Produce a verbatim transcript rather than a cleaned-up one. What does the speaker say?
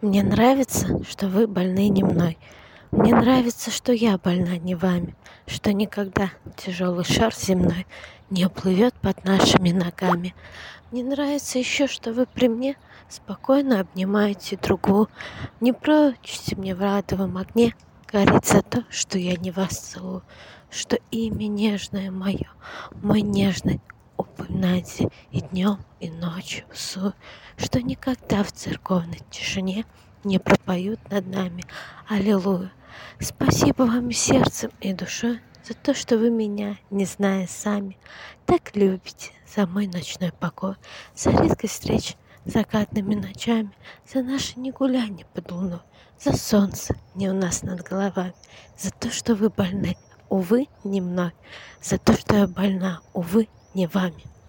Мне нравится, что вы больны не мной. Мне нравится, что я больна не вами, что никогда тяжелый шар земной не уплывет под нашими ногами. Мне нравится еще, что вы при мне спокойно обнимаете другую, не прочите мне в радовом огне гореть за то, что я не вас целую, что имя нежное мое, мой нежный, упоминайте и днем, и ночью су, что никогда в церковной тишине не пропоют над нами аллилуйя. Спасибо вам и сердцем, и душой за то, что вы меня, не зная сами, так любите, за мой ночной покой, за редкость встреч закатными ночами, за наше негулянье под луной, за солнце не у нас над головами, за то, что вы больны, увы, не мной, за то, что я больна, увы, не вами.